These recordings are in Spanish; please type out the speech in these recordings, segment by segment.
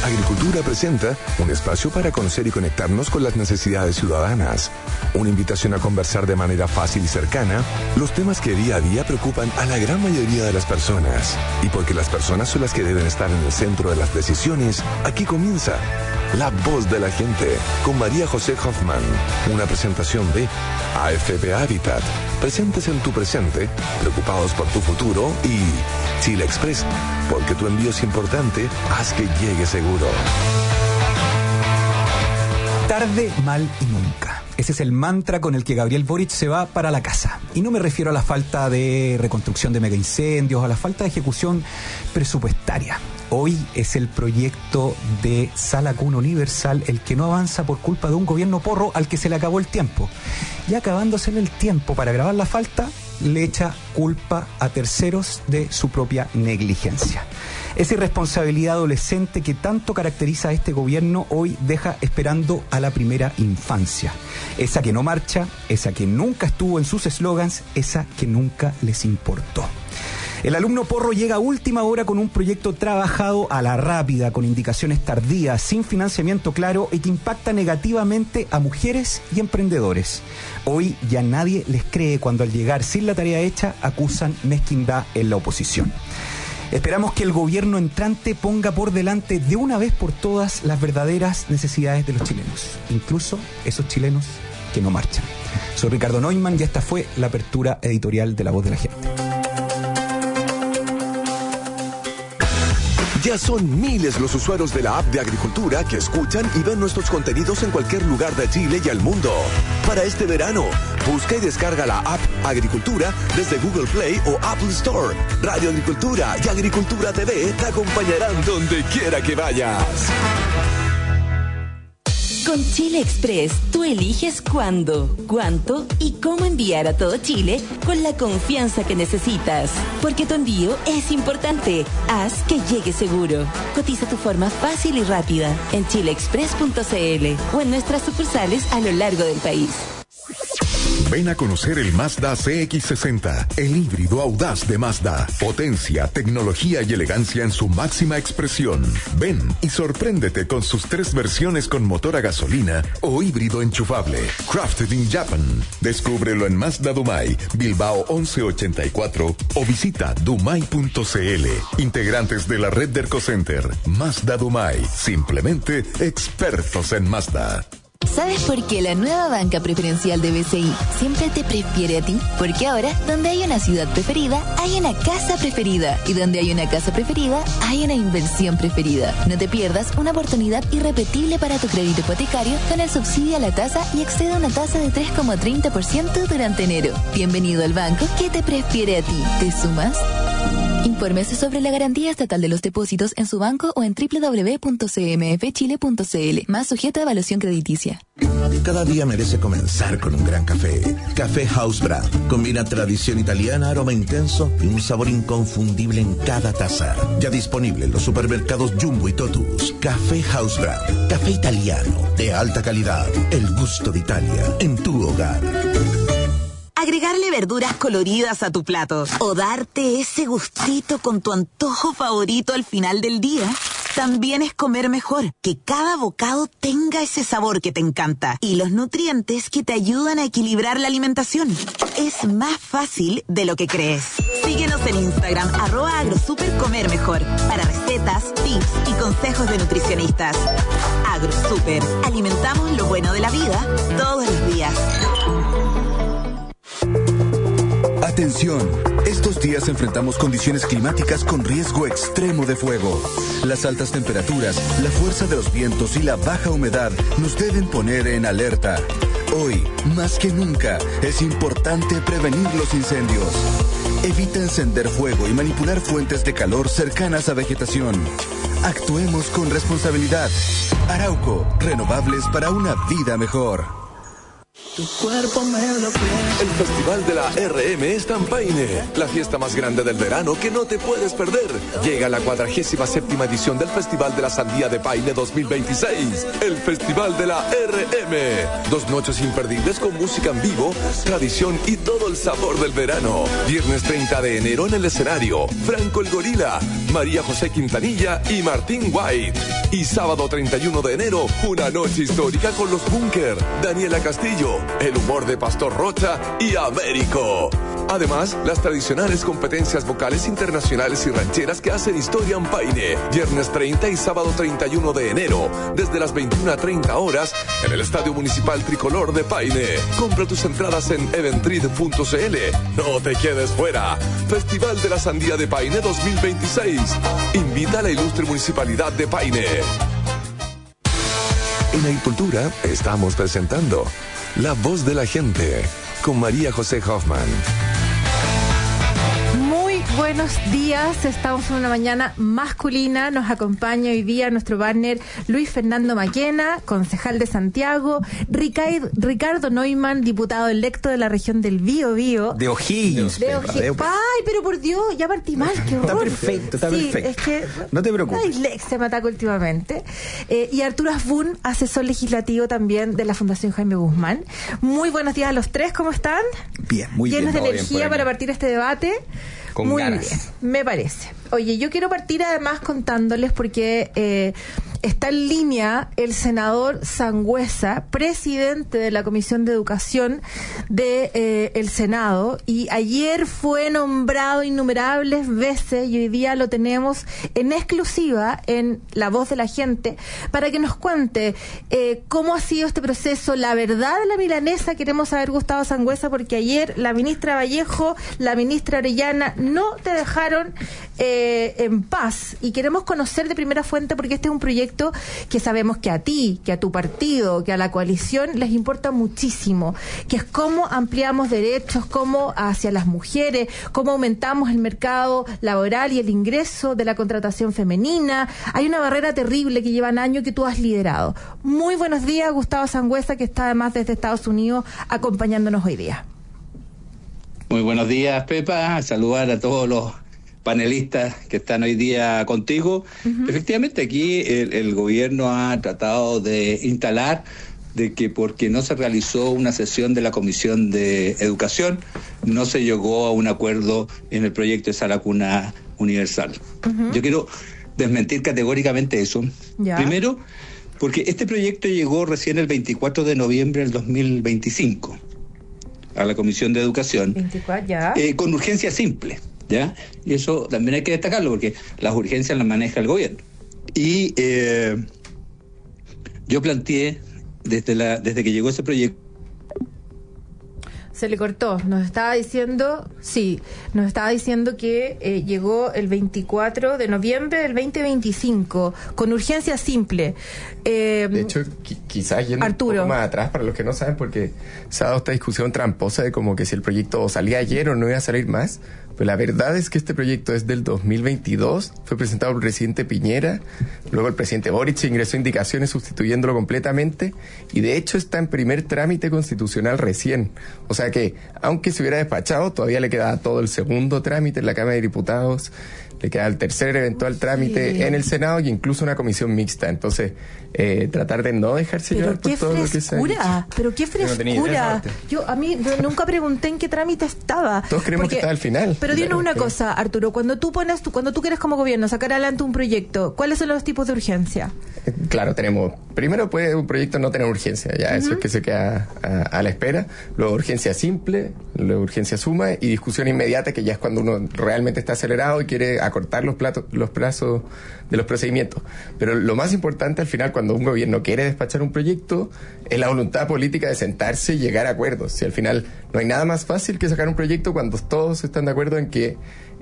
Agricultura presenta un espacio para conocer y conectarnos con las necesidades ciudadanas. Una invitación a conversar de manera fácil y cercana los temas que día a día preocupan a la gran mayoría de las personas. Y porque las personas son las que deben estar en el centro de las decisiones, aquí comienza La Voz de la Gente con María José Hoffman. Una presentación de AFP Habitat. Presentes en tu presente, preocupados por tu futuro, y Chile Express, porque tu envío es importante, haz que llegue seguro. Tarde, mal y nunca. Ese es el mantra con el que Gabriel Boric se va para la casa. Y no me refiero a la falta de reconstrucción de megaincendios, a la falta de ejecución presupuestaria. Hoy es el proyecto de Sala Cuna Universal el que no avanza por culpa de un gobierno porro al que se le acabó el tiempo. Y acabándosele el tiempo para grabar la falta, le echa culpa a terceros de su propia negligencia. Esa irresponsabilidad adolescente que tanto caracteriza a este gobierno hoy deja esperando a la primera infancia. Esa que no marcha, esa que nunca estuvo en sus eslogans, esa que nunca les importó. El alumno porro llega a última hora con un proyecto trabajado a la rápida, con indicaciones tardías, sin financiamiento claro y que impacta negativamente a mujeres y emprendedores. Hoy ya nadie les cree cuando al llegar sin la tarea hecha acusan mezquindad en la oposición. Esperamos que el gobierno entrante ponga por delante de una vez por todas las verdaderas necesidades de los chilenos, incluso esos chilenos que no marchan. Soy Ricardo Neumann y esta fue la apertura editorial de La Voz de la Gente. Ya son miles los usuarios de la app de Agricultura que escuchan y ven nuestros contenidos en cualquier lugar de Chile y al mundo. Para este verano, busca y descarga la app Agricultura desde Google Play o Apple Store. Radio Agricultura y Agricultura TV te acompañarán donde quiera que vayas. Con Chile Express, tú eliges cuándo, cuánto y cómo enviar a todo Chile con la confianza que necesitas. Porque tu envío es importante. Haz que llegue seguro. Cotiza tu forma fácil y rápida en chileexpress.cl o en nuestras sucursales a lo largo del país. Ven a conocer el Mazda CX-60, el híbrido audaz de Mazda. Potencia, tecnología y elegancia en su máxima expresión. Ven y sorpréndete con sus 3 versiones con motor a gasolina o híbrido enchufable. Crafted in Japan. Descúbrelo en Mazda Dumai, Bilbao 1184 o visita dumai.cl. Integrantes de la red de Ercocenter. Mazda Dumai. Simplemente expertos en Mazda. ¿Sabes por qué la nueva banca preferencial de BCI siempre te prefiere a ti? Porque ahora, donde hay una ciudad preferida, hay una casa preferida. Y donde hay una casa preferida, hay una inversión preferida. No te pierdas una oportunidad irrepetible para tu crédito hipotecario con el subsidio a la tasa y accede a una tasa de 3,30% durante enero. Bienvenido al banco que te prefiere a ti. ¿Te sumas? Infórmese sobre la garantía estatal de los depósitos en su banco o en www.cmfchile.cl. Más sujeto a evaluación crediticia. Cada día merece comenzar con un gran café. Café House Brand. Combina tradición italiana, aroma intenso y un sabor inconfundible en cada taza. Ya disponible en los supermercados Jumbo y Totus. Café House Brand. Café italiano de alta calidad. El gusto de Italia en tu hogar. Agregarle verduras coloridas a tu plato o darte ese gustito con tu antojo favorito al final del día también es comer mejor. Que cada bocado tenga ese sabor que te encanta y los nutrientes que te ayudan a equilibrar la alimentación. Es más fácil de lo que crees. Síguenos en Instagram @agrosupercomermejor para recetas, tips y consejos de nutricionistas. AgroSuper. Alimentamos lo bueno de la vida todos los días. Atención, estos días enfrentamos condiciones climáticas con riesgo extremo de fuego. Las altas temperaturas, la fuerza de los vientos y la baja humedad nos deben poner en alerta. Hoy, más que nunca, es importante prevenir los incendios. Evita encender fuego y manipular fuentes de calor cercanas a vegetación. Actuemos con responsabilidad. Arauco, renovables para una vida mejor. Tu cuerpo me lo pide. El Festival de la RM está en Paine, la fiesta más grande del verano que no te puedes perder. Llega la 47ª edición del Festival de la Sandía de Paine 2026. El Festival de la RM. 2 noches imperdibles con música en vivo, tradición y todo el sabor del verano. Viernes 30 de enero en el escenario, Franco el Gorila, María José Quintanilla y Martín White. Y sábado 31 de enero, una noche histórica con los Búnker, Daniela Castillo, el humor de Pastor Rocha y Américo. Además, las tradicionales competencias vocales internacionales y rancheras que hacen historia en Paine. Viernes 30 y sábado 31 de enero, desde las 21:30 horas, en el Estadio Municipal Tricolor de Paine. Compra tus entradas en eventrid.cl. No te quedes fuera. Festival de la Sandía de Paine 2026. Invita a la ilustre Municipalidad de Paine. En Agricultura estamos presentando La Voz de la Gente con María José Hoffman. Buenos días, estamos en una mañana masculina. Nos acompaña hoy día nuestro partner Luis Fernando Maquena, concejal de Santiago, Ricardo Neumann, diputado electo de la región del Biobío. De O'Higgins. Ay, pero por Dios, ya partí mal, qué horror. Está perfecto. Es que no te preocupes. La dislexia me ataca últimamente. Y Arturo Asbun, asesor legislativo también de la Fundación Jaime Guzmán. Muy buenos días a los tres, ¿cómo están? Bien, muy bien. Llenos de energía para partir este debate. Con muy ganas. Bien, me parece. Oye, yo quiero partir además contándoles porque está en línea el senador Sangüesa, presidente de la Comisión de Educación el Senado, y ayer fue nombrado innumerables veces y hoy día lo tenemos en exclusiva en La Voz de la Gente para que nos cuente cómo ha sido este proceso, la verdad de la milanesa. Queremos saber, Gustavo Sangüesa, porque ayer la ministra Vallejo, la ministra Orellana no te dejaron en paz, y queremos conocer de primera fuente, porque este es un proyecto que sabemos que a ti, que a tu partido, que a la coalición les importa muchísimo, que es cómo ampliamos derechos, cómo hacia las mujeres, cómo aumentamos el mercado laboral y el ingreso de la contratación femenina. Hay una barrera terrible que llevan años que tú has liderado. Muy buenos días, Gustavo Sangüesa, que está además desde Estados Unidos acompañándonos hoy día. Muy buenos días, Pepa. Saludar a todos los panelistas que están hoy día contigo. Uh-huh. Efectivamente, aquí el gobierno ha tratado de instalar de que porque no se realizó una sesión de la Comisión de Educación, no se llegó a un acuerdo en el proyecto de Sala Cuna Universal. Uh-huh. Yo quiero desmentir categóricamente eso. ¿Ya? Primero, porque este proyecto llegó recién el 24 de noviembre del 2025 a la Comisión de Educación, 24, ¿ya? Con urgencia simple, ¿ya? Y eso también hay que destacarlo, porque las urgencias las maneja el gobierno. Y yo planteé, desde que llegó ese proyecto... Se le cortó, nos estaba diciendo que llegó el 24 de noviembre del 2025, con urgencia simple. De hecho, quizás yendo Arturo, un poco más atrás, para los que no saben, porque se ha dado esta discusión tramposa de como que si el proyecto salía ayer o no iba a salir más. Pues la verdad es que este proyecto es del 2022, fue presentado por el presidente Piñera, luego el presidente Boric ingresó indicaciones sustituyéndolo completamente, y de hecho está en primer trámite constitucional recién. O sea que, aunque se hubiera despachado, todavía le queda todo el segundo trámite en la Cámara de Diputados, le queda el tercer eventual trámite en el Senado y incluso una comisión mixta. Entonces, tratar de no dejarse llevar por todo lo que se ha dicho. Pero qué frescura. Yo nunca pregunté en qué trámite estaba. Todos creemos que está al final. Pero dinos una cosa, Arturo, cuando tú quieres como gobierno sacar adelante un proyecto, ¿cuáles son los tipos de urgencia? Claro, primero puede un proyecto no tener urgencia, ya eso es que se queda a la espera. Luego urgencia simple, luego urgencia suma y discusión inmediata, que ya es cuando uno realmente está acelerado y quiere acortar los plazos de los procedimientos. Pero lo más importante al final, cuando un gobierno quiere despachar un proyecto, es la voluntad política de sentarse y llegar a acuerdos. Si al final no hay nada más fácil que sacar un proyecto cuando todos están de acuerdo en que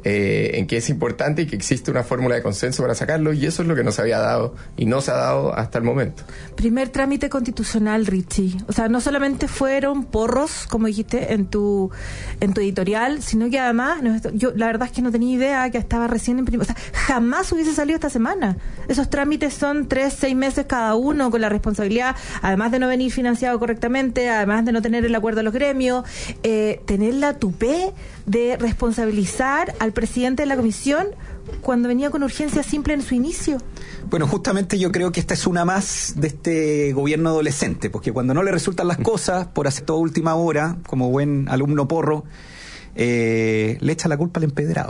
es importante y que existe una fórmula de consenso para sacarlo, y eso es lo que nos había dado y no se ha dado hasta el momento. Primer trámite constitucional, Richie. O sea, no solamente fueron porros, como dijiste en tu editorial, sino que además, yo la verdad es que no tenía idea que estaba recién en primer... O sea, jamás hubiese salido esta semana. Esos trámites son 3-6 meses cada uno, con la responsabilidad, además de no venir financiado correctamente, además de no tener el acuerdo de los gremios, tener la tupé de responsabilizar al presidente de la comisión cuando venía con urgencia simple en su inicio. Bueno, justamente yo creo que esta es una más de este gobierno adolescente, porque cuando no le resultan las cosas, por hacer todo última hora, como buen alumno porro, le echa la culpa al empedrado.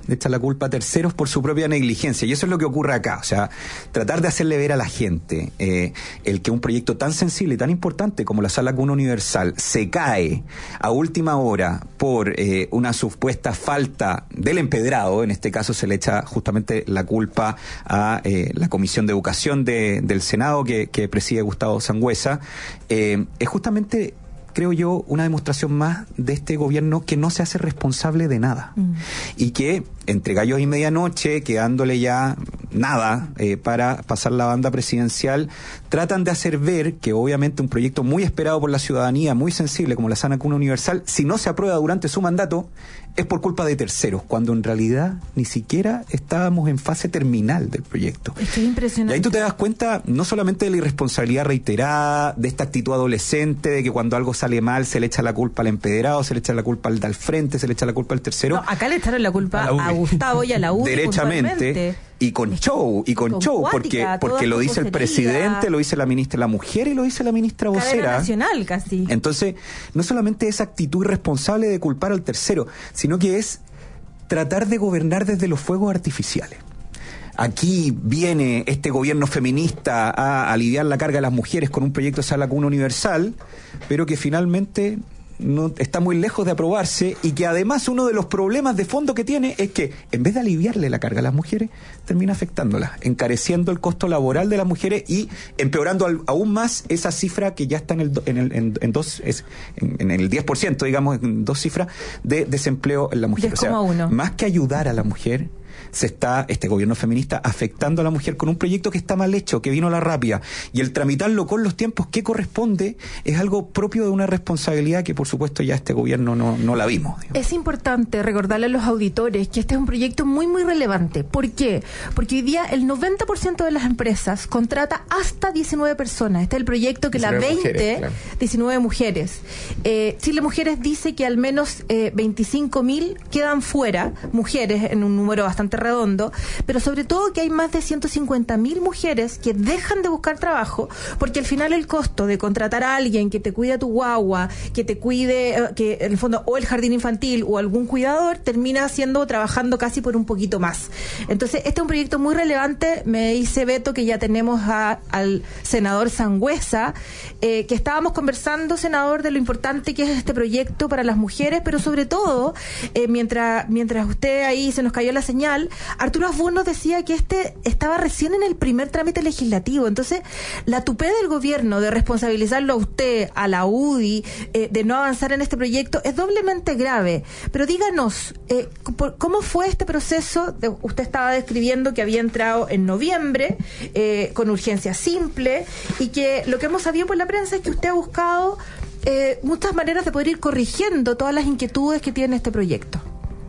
echa la culpa a terceros por su propia negligencia. Y eso es lo que ocurre acá. O sea, tratar de hacerle ver a la gente el que un proyecto tan sensible y tan importante como la Sala Cuna Universal se cae a última hora por una supuesta falta del empedrado. En este caso se le echa justamente la culpa a la Comisión de Educación del Senado que preside Gustavo Sangüesa. Es justamente, creo yo, una demostración más de este gobierno que no se hace responsable de nada. Y que, entre gallos y medianoche, quedándole ya nada para pasar la banda presidencial, tratan de hacer ver que obviamente un proyecto muy esperado por la ciudadanía, muy sensible como la Sala Cuna Universal, si no se aprueba durante su mandato, es por culpa de terceros, cuando en realidad ni siquiera estábamos en fase terminal del proyecto. Es que es impresionante. Y ahí tú te das cuenta no solamente de la irresponsabilidad reiterada, de esta actitud adolescente, de que cuando algo sale mal se le echa la culpa al empedrado, se le echa la culpa al de al frente, se le echa la culpa al tercero. No, acá le echaron la culpa a Gustavo y a la UDI. Derechamente. Y con show, cuática, porque lo dice el presidente, lo dice la ministra de la Mujer y lo dice la ministra vocera. Cadena nacional casi. Entonces, no solamente esa actitud irresponsable de culpar al tercero, sino que es tratar de gobernar desde los fuegos artificiales. Aquí viene este gobierno feminista a aliviar la carga de las mujeres con un proyecto de Sala Cuna Universal, pero que finalmente no está muy lejos de aprobarse, y que además uno de los problemas de fondo que tiene es que en vez de aliviarle la carga a las mujeres, termina afectándolas, encareciendo el costo laboral de las mujeres y empeorando aún más esa cifra que ya está en el 10%, digamos, en 2 cifras de desempleo en la mujer. 10,1. O sea, más que ayudar a la mujer, se está, este gobierno feminista, afectando a la mujer con un proyecto que está mal hecho, que vino a la rápida, y el tramitarlo con los tiempos que corresponde es algo propio de una responsabilidad que por supuesto ya este gobierno no la vimos. Es importante recordarle a los auditores que este es un proyecto muy muy relevante. ¿Por qué? Porque hoy día el 90% de las empresas contrata hasta 19 personas. Este es el proyecto que la 19 mujeres. Chile Mujeres dice que al menos 25.000 quedan fuera, mujeres, en un número bastante redondo, pero sobre todo que hay más de 150.000 mujeres que dejan de buscar trabajo porque al final el costo de contratar a alguien que te cuide a tu guagua, que te cuide, que en el fondo, o el jardín infantil o algún cuidador, termina trabajando casi por un poquito más. Entonces, este es un proyecto muy relevante. Me dice Beto que ya tenemos al senador Sangüesa, que estábamos conversando, senador, de lo importante que es este proyecto para las mujeres, pero sobre todo, mientras usted ahí se nos cayó la señal, Arturo Asbun nos decía que este estaba recién en el primer trámite legislativo. Entonces, la tupé del gobierno de responsabilizarlo a usted, a la UDI, de no avanzar en este proyecto, es doblemente grave. Pero díganos, ¿cómo fue este proceso? Usted estaba describiendo que había entrado en noviembre, con urgencia simple, y que lo que hemos sabido por la prensa es que usted ha buscado muchas maneras de poder ir corrigiendo todas las inquietudes que tiene este proyecto.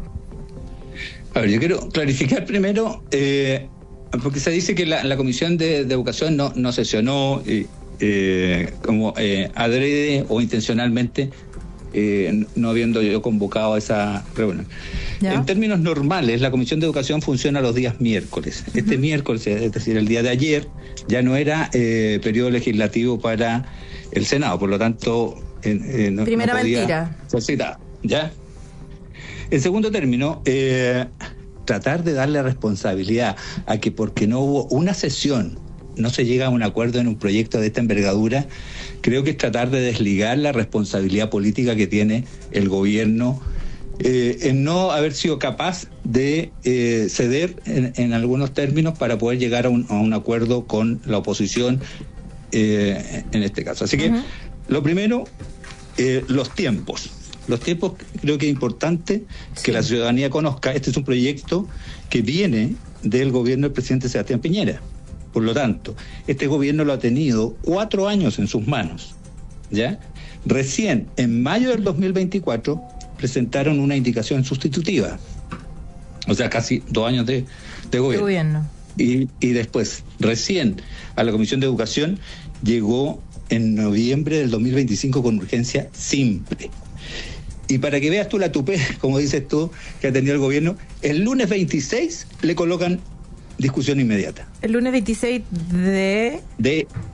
A ver, yo quiero clarificar primero, porque se dice que la Comisión de Educación no sesionó como adrede o intencionalmente, no habiendo yo convocado a esa reunión. ¿Ya? En términos normales, la Comisión de Educación funciona los días miércoles. Uh-huh. Este miércoles, es decir, el día de ayer, ya no era periodo legislativo para el Senado, por lo tanto, primera no podía mentira. ser citado. ¿Ya? En segundo término, tratar de darle responsabilidad a que porque no hubo una sesión no se llega a un acuerdo en un proyecto de esta envergadura, creo que es tratar de desligar la responsabilidad política que tiene el gobierno en no haber sido capaz de ceder en algunos términos para poder llegar a un acuerdo con la oposición en este caso. Así que, lo primero, los tiempos. Los tiempos creo que es importante que la ciudadanía conozca. Este es un proyecto que viene del gobierno del presidente Sebastián Piñera. Por lo tanto, este gobierno lo ha tenido 4 años en sus manos, ¿ya? Recién, en mayo del 2024, presentaron una indicación sustitutiva. O sea, casi 2 años de gobierno. Y después, recién, a la Comisión de Educación llegó en noviembre del 2025 con urgencia simple. Y para que veas tú la tupé, como dices tú, que ha tenido el gobierno, el lunes 26 le colocan discusión inmediata. El lunes 26 de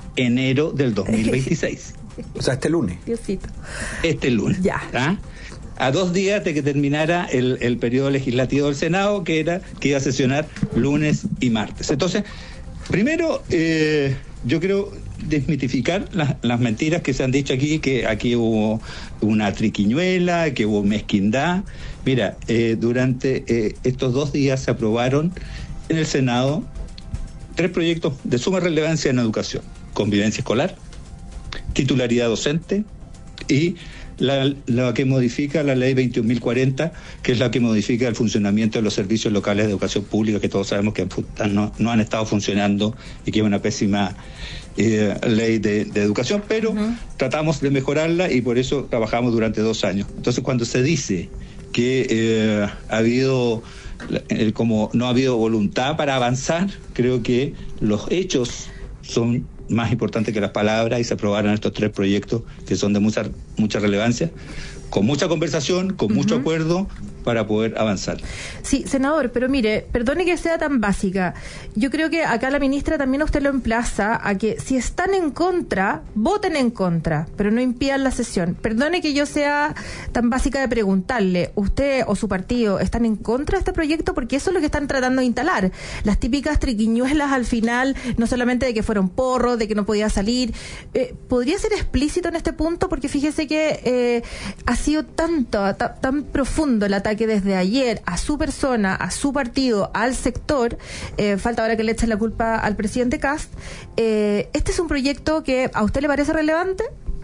enero del 2026. O sea, este lunes. Diosito. Este lunes. Ya. ¿Ah? a 2 días de que terminara el periodo legislativo del Senado, que iba a sesionar lunes y martes. Entonces, primero, yo creo desmitificar las mentiras que se han dicho aquí, que aquí hubo una triquiñuela, que hubo mezquindad. Mira, durante estos 2 días se aprobaron en el Senado 3 proyectos de suma relevancia en educación: convivencia escolar, titularidad docente y la que modifica la ley 21.040, que es la que modifica el funcionamiento de los servicios locales de educación pública, que todos sabemos que no han estado funcionando y que es una pésima ley de educación, pero tratamos de mejorarla y por eso trabajamos durante 2 años. Entonces, cuando se dice que ha habido como no ha habido voluntad para avanzar, creo que los hechos son más importantes que las palabras, y se aprobaron estos 3 proyectos que son de mucha relevancia, con mucha conversación, con mucho acuerdo, para poder avanzar. Sí, senador, pero mire, perdone que sea tan básica. Yo creo que acá la ministra también a usted lo emplaza a que si están en contra, voten en contra, pero no impidan la sesión. Perdone que yo sea tan básica de preguntarle, ¿usted o su partido están en contra de este proyecto? Porque eso es lo que están tratando de instalar. Las típicas triquiñuelas al final, no solamente de que fueron porros, de que no podía salir. ¿Podría ser explícito en este punto? Porque fíjese que ha sido tan profundo el ataque desde ayer a su persona, a su partido, al sector. Falta ahora que le echen la culpa al presidente Kast. ¿Este es un proyecto que a usted le parece relevante?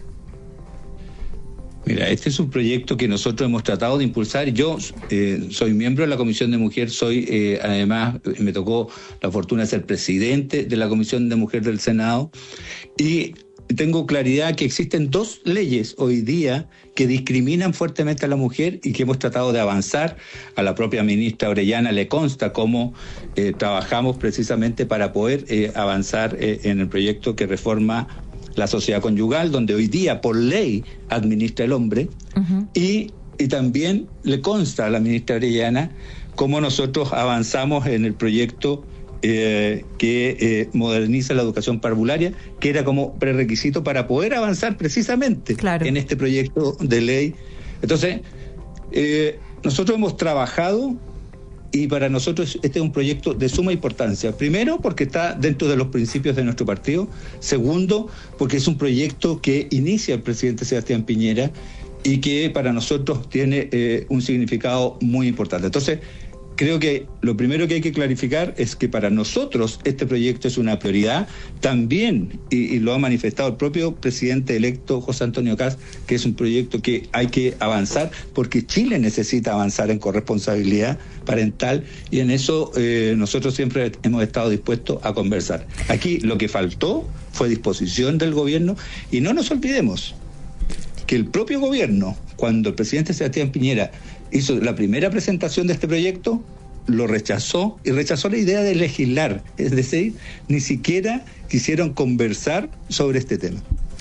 Mira, este es un proyecto que nosotros hemos tratado de impulsar. Yo soy miembro de la Comisión de Mujer, además me tocó la fortuna de ser presidente de la Comisión de Mujer del Senado, y tengo claridad que existen 2 leyes hoy día que discriminan fuertemente a la mujer y que hemos tratado de avanzar. A la propia ministra Orellana le consta cómo trabajamos precisamente para poder avanzar en el proyecto que reforma la sociedad conyugal, donde hoy día por ley administra el hombre, y también le consta a la ministra Orellana cómo nosotros avanzamos en el proyecto que moderniza la educación parvularia, que era como prerequisito para poder avanzar precisamente en este proyecto de ley. Entonces, nosotros hemos trabajado, y para nosotros este es un proyecto de suma importancia. Primero, porque está dentro de los principios de nuestro partido. Segundo, porque es un proyecto que inicia el presidente Sebastián Piñera y que para nosotros tiene un significado muy importante. Entonces, creo que lo primero que hay que clarificar es que para nosotros este proyecto es una prioridad también, y lo ha manifestado el propio presidente electo José Antonio Kast, que es un proyecto que hay que avanzar porque Chile necesita avanzar en corresponsabilidad parental, y en eso nosotros siempre hemos estado dispuestos a conversar. Aquí lo que faltó fue disposición del gobierno, y no nos olvidemos que el propio gobierno, cuando el presidente Sebastián Piñera hizo la primera presentación de este proyecto, lo rechazó, y rechazó la idea de legislar, es decir, ni siquiera quisieron conversar sobre este tema.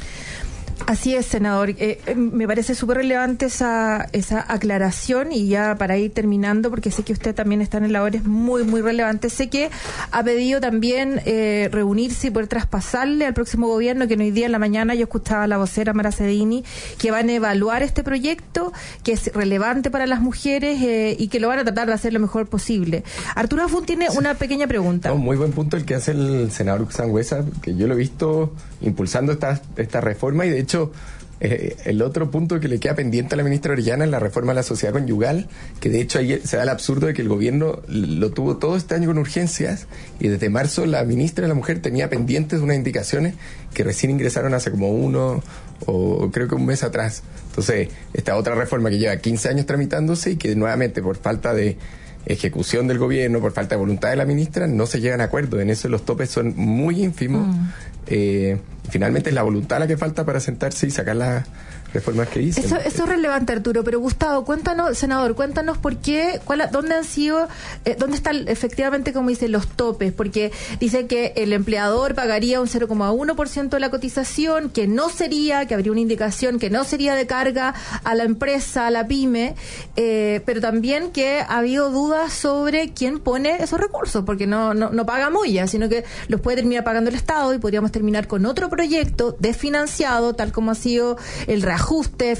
Así es, senador. Me parece súper relevante esa aclaración, y ya para ir terminando, porque sé que usted también está en el labor, es muy, muy relevante. Sé que ha pedido también reunirse y poder traspasarle al próximo gobierno, que hoy día en la mañana yo escuchaba a la vocera Mara Cedini, que van a evaluar este proyecto, que es relevante para las mujeres y que lo van a tratar de hacer lo mejor posible. Arturo Afún tiene una pequeña pregunta. Muy buen punto el que hace el senador Sangüesa, que yo lo he visto impulsando esta reforma, y de hecho el otro punto que le queda pendiente a la ministra Orellana es la reforma a la sociedad conyugal, que de hecho ahí se da el absurdo de que el gobierno lo tuvo todo este año con urgencias, y desde marzo la ministra de la Mujer tenía pendientes unas indicaciones que recién ingresaron hace como 1 o creo que 1 mes atrás. Entonces, esta otra reforma que lleva 15 años tramitándose y que nuevamente por falta de ejecución del gobierno, por falta de voluntad de la ministra, no se llegan a acuerdos. En eso los topes son muy ínfimos. Finalmente es la voluntad la que falta para sentarse y sacar las reformas que dicen. Eso es relevante, Arturo, pero Gustavo, cuéntanos, senador, cuéntanos por qué, dónde han sido, dónde están efectivamente, como dicen, los topes, porque dice que el empleador pagaría un 0,1% de la cotización, que habría una indicación que no sería de carga a la empresa, a la pyme, pero también que ha habido dudas sobre quién pone esos recursos, porque no paga Moya, sino que los puede terminar pagando el Estado, y podríamos terminar con otro proyecto desfinanciado, tal como ha sido el reajuste reajuste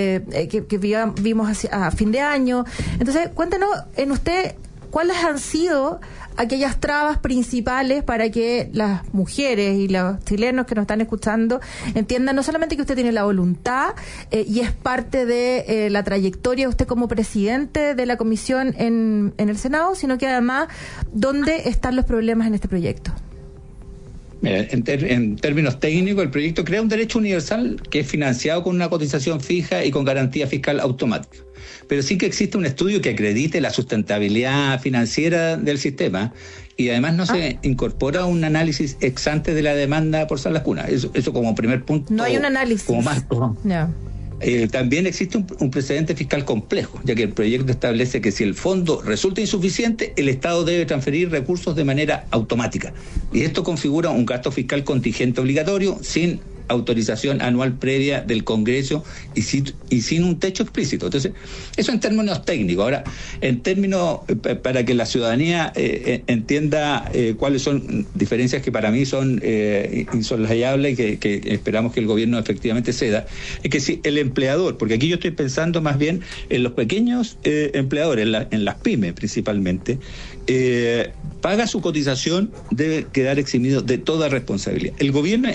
que vimos a fin de año. Entonces, cuéntanos en usted cuáles han sido aquellas trabas principales para que las mujeres y los chilenos que nos están escuchando entiendan no solamente que usted tiene la voluntad y es parte de la trayectoria de usted como presidente de la comisión en el Senado, sino que además dónde están los problemas en este proyecto. Mira, en términos técnicos, el proyecto crea un derecho universal que es financiado con una cotización fija y con garantía fiscal automática. Pero sí que existe un estudio que acredite la sustentabilidad financiera del sistema y además no se incorpora un análisis ex ante de la demanda por salas cunas. Eso como primer punto. No hay un análisis. Como más. No. También existe un precedente fiscal complejo, ya que el proyecto establece que si el fondo resulta insuficiente, el Estado debe transferir recursos de manera automática. Y esto configura un gasto fiscal contingente obligatorio sin autorización anual previa del Congreso y sin un techo explícito. Entonces, eso en términos técnicos. Ahora, en términos, para que la ciudadanía entienda cuáles son diferencias que para mí son insoslayables y que esperamos que el gobierno efectivamente ceda, es que si el empleador, porque aquí yo estoy pensando más bien en los pequeños empleadores, en las pymes principalmente, paga su cotización, debe quedar eximido de toda responsabilidad. El gobierno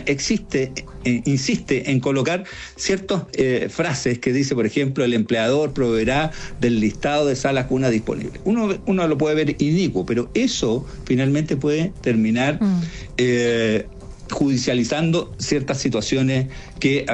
insiste en colocar ciertas frases que dice, por ejemplo, el empleador proveerá del listado de salas cunas disponibles. Uno lo puede ver inicuo, pero eso finalmente puede terminar judicializando ciertas situaciones que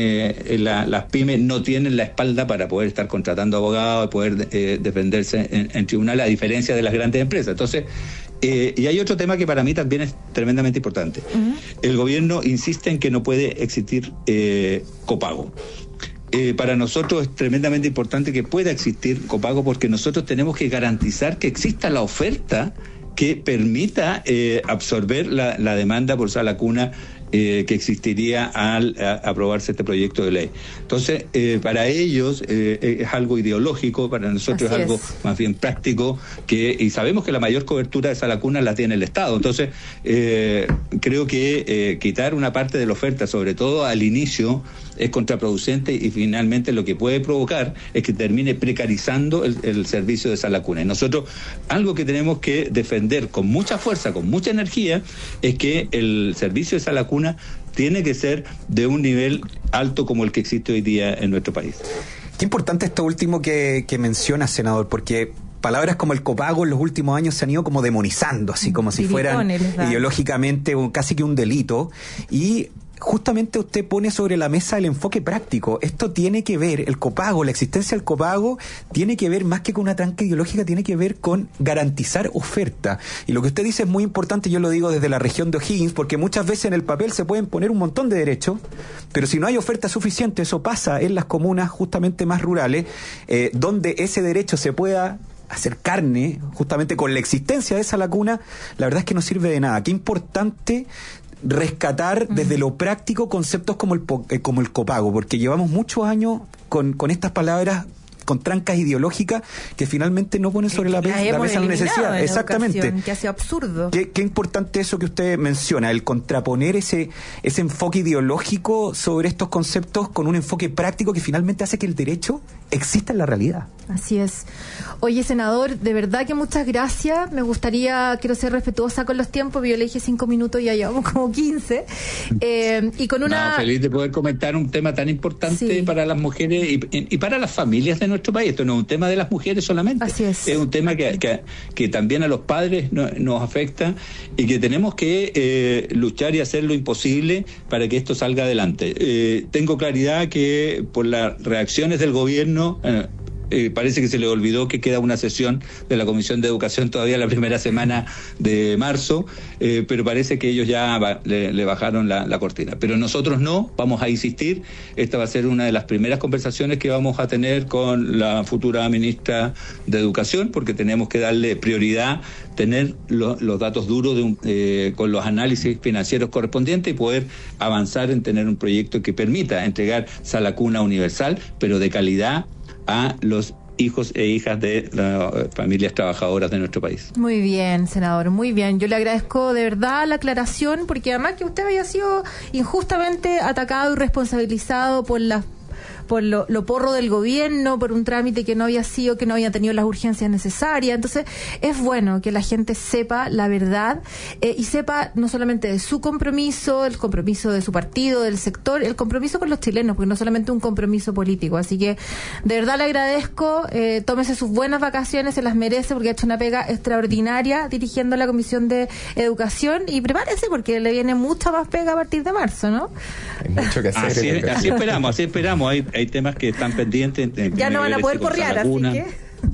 las pymes no tienen la espalda para poder estar contratando abogados y poder defenderse en tribunal, a diferencia de las grandes empresas. Entonces, y hay otro tema que para mí también es tremendamente importante. El gobierno insiste en que no puede existir copago. Para nosotros es tremendamente importante que pueda existir copago, porque nosotros tenemos que garantizar que exista la oferta que permita absorber la demanda por sala cuna que existiría al aprobarse este proyecto de ley. Entonces, para ellos es algo ideológico, para nosotros es algo más bien práctico, y sabemos que la mayor cobertura de sala cuna la tiene el Estado. Entonces, creo que quitar una parte de la oferta, sobre todo al inicio, es contraproducente y finalmente lo que puede provocar es que termine precarizando el servicio de sala cuna. Y nosotros, algo que tenemos que defender con mucha fuerza, con mucha energía, es que el servicio de sala cuna tiene que ser de un nivel alto como el que existe hoy día en nuestro país. Qué importante esto último que menciona, senador, porque palabras como el copago en los últimos años se han ido como demonizando, así como si fueran ideológicamente casi que un delito, y justamente usted pone sobre la mesa el enfoque práctico. Esto tiene que ver, el copago, la existencia del copago, tiene que ver más que con una tranca ideológica, tiene que ver con garantizar oferta. Y lo que usted dice es muy importante, yo lo digo desde la región de O'Higgins, porque muchas veces en el papel se pueden poner un montón de derechos, pero si no hay oferta suficiente, eso pasa en las comunas justamente más rurales, donde ese derecho se pueda hacer carne, justamente con la existencia de esa lacuna, la verdad es que no sirve de nada. Qué importante rescatar desde lo práctico conceptos como el copago, porque llevamos muchos años con estas palabras con trancas ideológicas que finalmente no ponen sobre la mesa la necesidad. Exactamente. Que hace absurdo. Qué importante eso que usted menciona, el contraponer ese enfoque ideológico sobre estos conceptos con un enfoque práctico que finalmente hace que el derecho exista en la realidad. Así es. Oye, senador, de verdad que muchas gracias. Me gustaría, quiero ser respetuosa con los tiempos, yo le dije 5 minutos y ya llevamos como 15. Y con una... feliz de poder comentar un tema tan importante para las mujeres y para las familias de nuestro país. Esto no es un tema de las mujeres solamente. Así es. Es un tema que también a los padres nos afecta y que tenemos que luchar y hacer lo imposible para que esto salga adelante. Tengo claridad que por las reacciones del gobierno parece que se le olvidó que queda una sesión de la Comisión de Educación todavía la primera semana de marzo, pero parece que ellos ya le bajaron la cortina. Pero nosotros no, vamos a insistir. Esta va a ser una de las primeras conversaciones que vamos a tener con la futura ministra de Educación, porque tenemos que darle prioridad, tener los datos duros con los análisis financieros correspondientes y poder avanzar en tener un proyecto que permita entregar sala cuna universal, pero de calidad, a los hijos e hijas de las familias trabajadoras de nuestro país. Muy bien, senador, muy bien. Yo le agradezco de verdad la aclaración, porque además que usted había sido injustamente atacado y responsabilizado por las lo porro del gobierno, por un trámite que no había tenido las urgencias necesarias. Entonces, es bueno que la gente sepa la verdad y sepa no solamente de su compromiso, el compromiso de su partido, del sector, el compromiso con los chilenos, porque no solamente un compromiso político. Así que, de verdad le agradezco, tómese sus buenas vacaciones, se las merece porque ha hecho una pega extraordinaria dirigiendo la Comisión de Educación y prepárese porque le viene mucha más pega a partir de marzo, ¿no? Hay mucho que hacer. Así esperamos. Hay temas que están pendientes. Ya no van a poder correr, así que...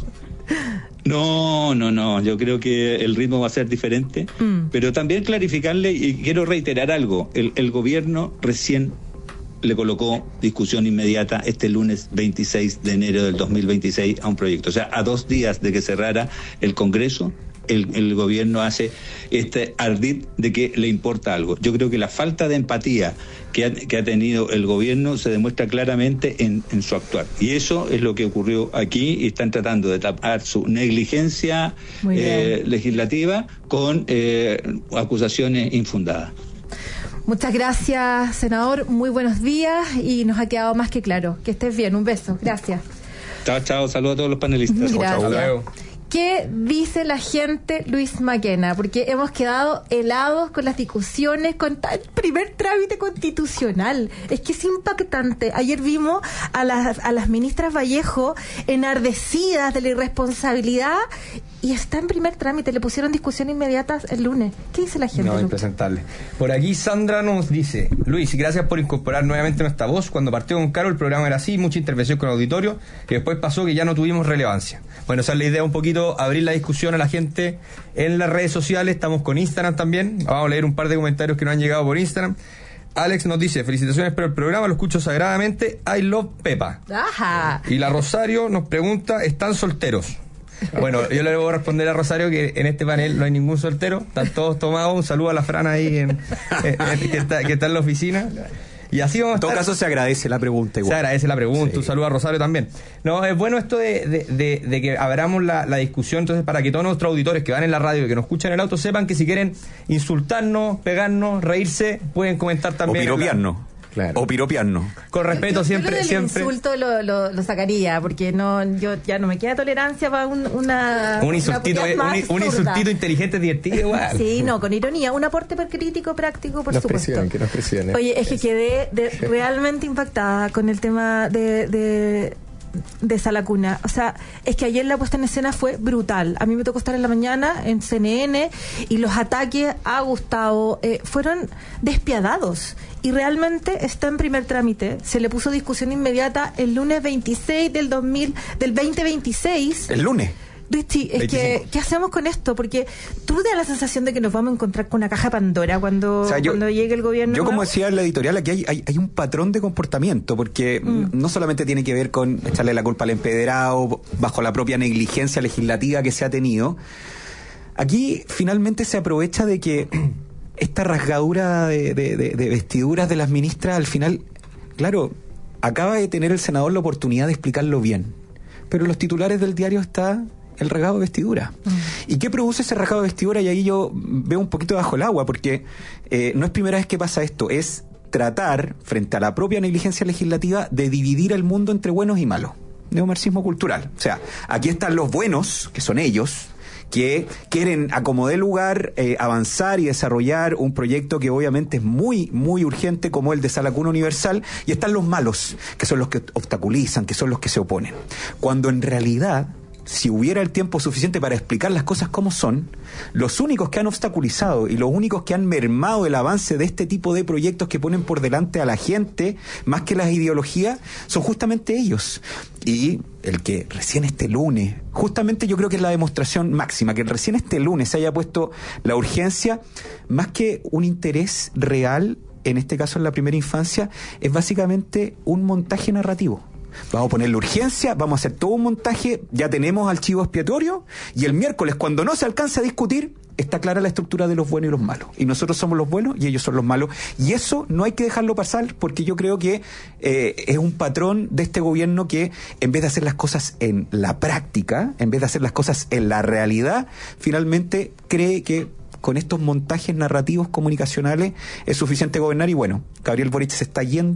No, yo creo que el ritmo va a ser diferente, pero también clarificarle, y quiero reiterar algo, el gobierno recién le colocó discusión inmediata este lunes 26 de enero del 2026 a un proyecto, o sea, a 2 días de que cerrara el Congreso, el gobierno hace este ardid de que le importa algo. Yo creo que la falta de empatía que ha tenido el gobierno se demuestra claramente en su actuar. Y eso es lo que ocurrió aquí, y están tratando de tapar su negligencia legislativa con acusaciones infundadas. Muchas gracias, senador. Muy buenos días y nos ha quedado más que claro. Que estés bien. Un beso. Gracias. Chao. Saludos a todos los panelistas. Gracias. ¿Qué dice la gente, Luis Maquena? Porque hemos quedado helados con las discusiones, con el primer trámite constitucional. Es que es impactante. Ayer vimos a las ministras Vallejo enardecidas de la irresponsabilidad y está en primer trámite. Le pusieron discusión inmediata el lunes. ¿Qué dice la gente? No, impresentable. Por aquí Sandra nos dice: Luis, gracias por incorporar nuevamente nuestra voz. Cuando partió con Caro el programa era así, mucha intervención con auditorio, que después pasó que ya no tuvimos relevancia. Bueno, esa es la idea, un poquito abrir la discusión a la gente en las redes sociales. Estamos con Instagram también. Vamos a leer un par de comentarios que nos han llegado por Instagram. Alex nos dice: felicitaciones por el programa, lo escucho sagradamente. I love Pepa. Ajá. Y la Rosario nos pregunta: ¿están solteros? Bueno, yo le voy a responder a Rosario que en este panel no hay ningún soltero, están todos tomados. Un saludo a la Fran ahí que está en la oficina. Y así vamos a estar. En todo caso se agradece la pregunta igual. Se agradece la pregunta, sí. Un saludo a Rosario también. No, es bueno esto de que abramos la discusión, entonces, para que todos nuestros auditores que van en la radio y que nos escuchan en el auto sepan que si quieren insultarnos, pegarnos, reírse, pueden comentar también. O piropearnos. Claro. O piropearnos. Con respeto, siempre. El insulto lo sacaría, porque yo ya no me queda tolerancia para un insultito inteligente, divertido, igual. Sí, no, con ironía, un aporte crítico, práctico, por supuesto. Que nos presione. Oye, es que quedé realmente impactada con el tema de Salacuna. O sea, es que ayer la puesta en escena fue brutal. A mí me tocó estar en la mañana en CNN y los ataques a Gustavo fueron despiadados. Y realmente está en primer trámite. Se le puso discusión inmediata el lunes 26 del 2026. ¿El lunes? Richie, es 25. Que, ¿qué hacemos con esto? Porque tú te das la sensación de que nos vamos a encontrar con una caja Pandora cuando llegue el gobierno. Yo, como decía en la editorial, aquí hay un patrón de comportamiento, porque no solamente tiene que ver con echarle la culpa al empedrado bajo la propia negligencia legislativa que se ha tenido. Aquí finalmente se aprovecha de que esta rasgadura de vestiduras de las ministras, al final, claro, acaba de tener el senador la oportunidad de explicarlo bien, pero en los titulares del diario está el regado de vestidura. ¿Y qué produce ese regado de vestidura? Y ahí yo veo un poquito bajo el agua, porque no es primera vez que pasa esto, es tratar, frente a la propia negligencia legislativa, de dividir el mundo entre buenos y malos. Neomarxismo cultural. O sea, aquí están los buenos, que son ellos, que quieren, a como dé lugar, avanzar y desarrollar un proyecto que obviamente es muy, muy urgente, como el de Salacuna Universal, y están los malos, que son los que obstaculizan, que son los que se oponen. Cuando en realidad, si hubiera el tiempo suficiente para explicar las cosas como son, los únicos que han obstaculizado y los únicos que han mermado el avance de este tipo de proyectos que ponen por delante a la gente, más que las ideologías, son justamente ellos. Y el que recién este lunes, justamente yo creo que es la demostración máxima, que recién este lunes se haya puesto la urgencia, más que un interés real, en este caso en la primera infancia, es básicamente un montaje narrativo. Vamos a poner la urgencia, vamos a hacer todo un montaje, ya tenemos al chivo expiatorio, y el miércoles, cuando no se alcance a discutir, está clara la estructura de los buenos y los malos. Y nosotros somos los buenos y ellos son los malos. Y eso no hay que dejarlo pasar, porque yo creo que es un patrón de este gobierno que, en vez de hacer las cosas en la práctica, en vez de hacer las cosas en la realidad, finalmente cree que con estos montajes narrativos comunicacionales es suficiente gobernar. Y bueno, Gabriel Boric se está yendo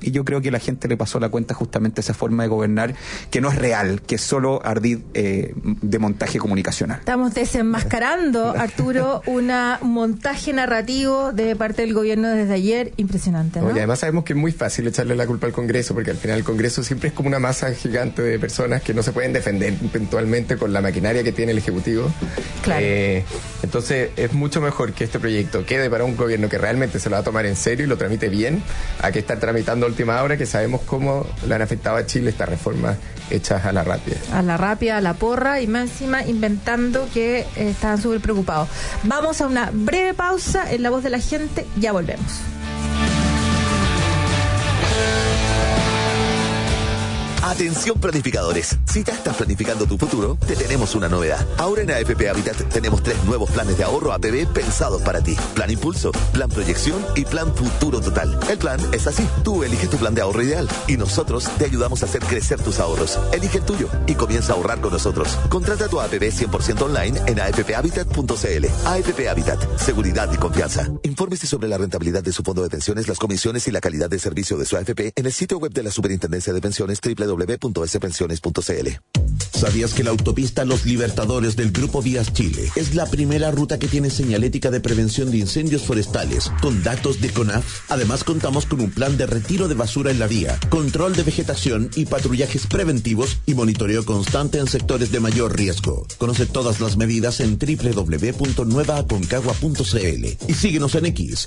y yo creo que la gente le pasó la cuenta justamente a esa forma de gobernar que no es real, que es solo ardid de montaje comunicacional. Estamos desenmascarando, Arturo, un montaje narrativo de parte del gobierno desde ayer impresionante, ¿no? Y además sabemos que es muy fácil echarle la culpa al Congreso, porque al final el Congreso siempre es como una masa gigante de personas que no se pueden defender eventualmente con la maquinaria que tiene el Ejecutivo. Claro. Entonces es mucho mejor que este proyecto quede para un gobierno que realmente se lo va a tomar en serio y lo tramite bien, a que estar tramitando a última hora, que sabemos cómo le han afectado a Chile estas reformas hechas a la rápida. A la rápida, a la porra, y más encima inventando que estaban súper preocupados. Vamos a una breve pausa en La Voz de la Gente, ya volvemos. Atención planificadores, si ya estás planificando tu futuro, te tenemos una novedad. Ahora en AFP Habitat tenemos 3 nuevos planes de ahorro APB pensados para ti. Plan Impulso, Plan Proyección y Plan Futuro Total. El plan es así, tú eliges tu plan de ahorro ideal y nosotros te ayudamos a hacer crecer tus ahorros. Elige el tuyo y comienza a ahorrar con nosotros. Contrata tu APB 100% online en afphabitat.cl. AFP Habitat, seguridad y confianza. Infórmese sobre la rentabilidad de su fondo de pensiones, las comisiones y la calidad de servicio de su AFP en el sitio web de la Superintendencia de Pensiones www.spensiones.cl. ¿Sabías que la autopista Los Libertadores del Grupo Vías Chile es la primera ruta que tiene señalética de prevención de incendios forestales con datos de CONAF? Además, contamos con un plan de retiro de basura en la vía, control de vegetación y patrullajes preventivos y monitoreo constante en sectores de mayor riesgo. Conoce todas las medidas en www.nuevaaconcagua.cl y síguenos en X,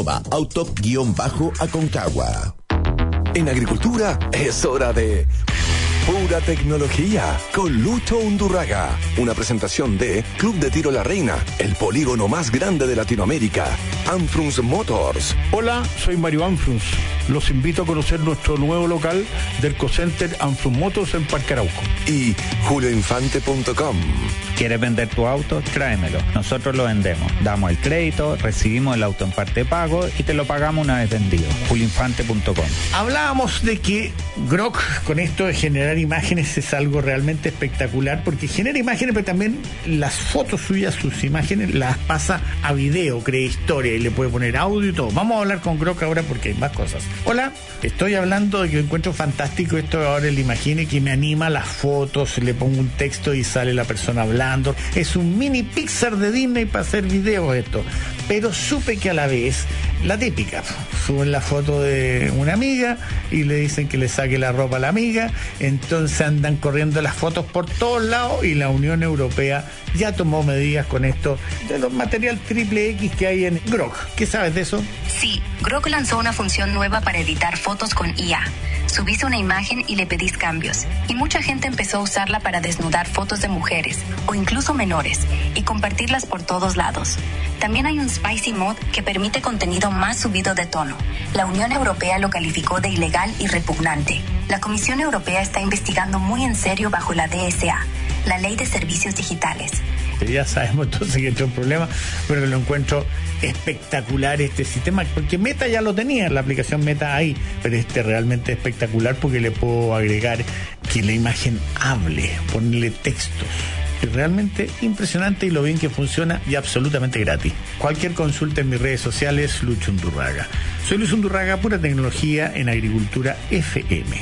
@autop_aconcagua. En agricultura es hora de Pura Tecnología con Lucho Undurraga. Una presentación de Club de Tiro La Reina, el polígono más grande de Latinoamérica. Anfrunz Motors. Hola, soy Mario Anfrunz. Los invito a conocer nuestro nuevo local del Cocenter Anfrunz Motors en Parque Arauco. Y julioinfante.com. ¿Quieres vender tu auto? Tráemelo. Nosotros lo vendemos. Damos el crédito, recibimos el auto en parte de pago y te lo pagamos una vez vendido. julioinfante.com. Hablábamos de que Grok, con esto de generar imágenes, es algo realmente espectacular, porque genera imágenes, pero también las fotos suyas, sus imágenes, las pasa a video, crea historia y le puede poner audio y todo. Vamos a hablar con Grok ahora porque hay más cosas. Hola, estoy hablando de que encuentro fantástico esto de ahora, el Imagine, que me anima las fotos, le pongo un texto y sale la persona hablando. Es un mini Pixar de Disney para hacer videos esto. Pero supe que a la vez, la típica, suben la foto de una amiga y le dicen que le saque la ropa a la amiga, entonces andan corriendo las fotos por todos lados y la Unión Europea ya tomó medidas con esto de los material triple X que hay en Grok. ¿Qué sabes de eso? Sí, Grok lanzó una función nueva para editar fotos con IA. Subís una imagen y le pedís cambios. Y mucha gente empezó a usarla para desnudar fotos de mujeres o incluso menores y compartirlas por todos lados. También hay un Spicy Mode que permite contenido más subido de tono. La Unión Europea lo calificó de ilegal y repugnante. La Comisión Europea está investigando muy en serio bajo la DSA, la Ley de Servicios Digitales. Ya sabemos entonces que es un problema, pero lo encuentro espectacular este sistema, porque Meta ya lo tenía, la aplicación Meta ahí, pero este realmente espectacular porque le puedo agregar que la imagen hable, ponerle textos. Es realmente impresionante y lo bien que funciona y absolutamente gratis. Cualquier consulta en mis redes sociales, Lucho Undurraga. Soy Lucho Undurraga, Pura Tecnología en Agricultura FM.